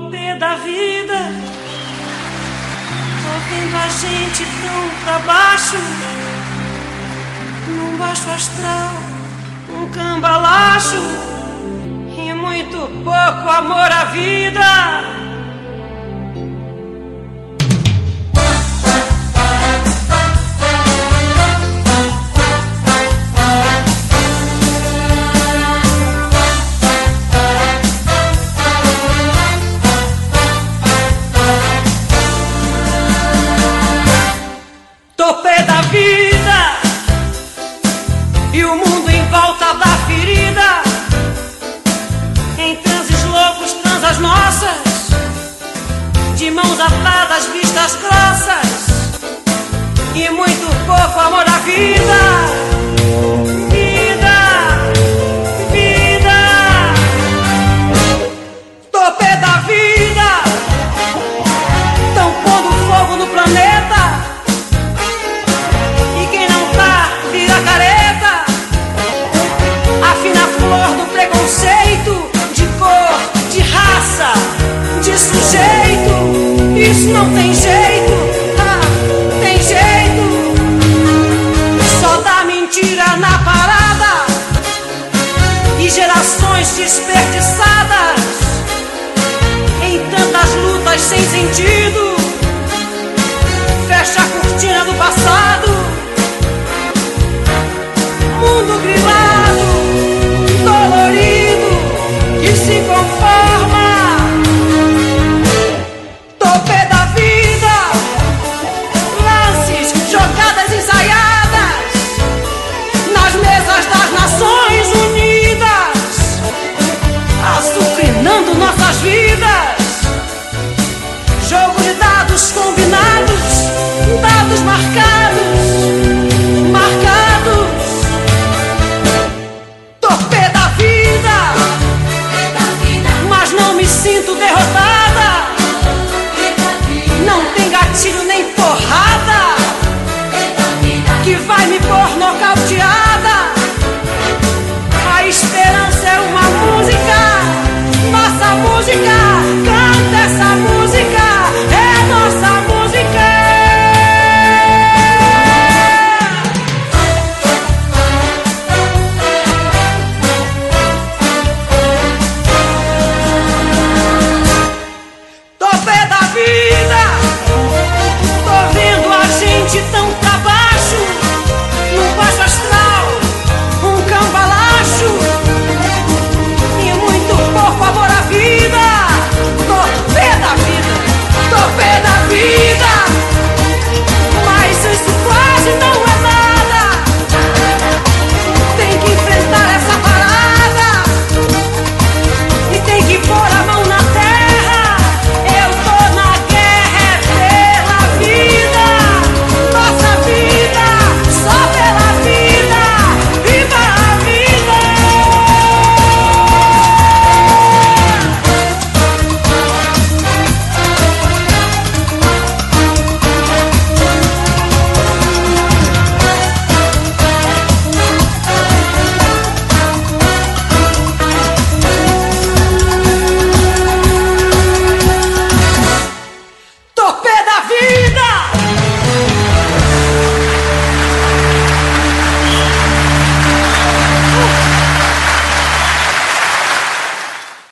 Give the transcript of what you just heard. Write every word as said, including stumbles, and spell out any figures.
topê da vida, tô vendo a gente tão pra baixo, num baixo astral, um cambalacho e muito pouco amor à vida. Topê da vida e o mundo em volta da ferida, em transes loucos, transas nossas, de mãos atadas, vistas grossas e muito pouco amor à vida. Vida, vida, topê da vida, tão pondo fogo no planeta. Preconceito de cor, de raça, de sujeito, isso não tem jeito, ah, tem jeito. Só dá mentira na parada e gerações desperdiçadas em tantas lutas sem sentido. Fecha a cortina do passado, mundo grilado, dolorido, que se conforma. Topê da vida, lances, jogadas ensaiadas nas mesas das Nações Unidas, açucrinando nossas vidas.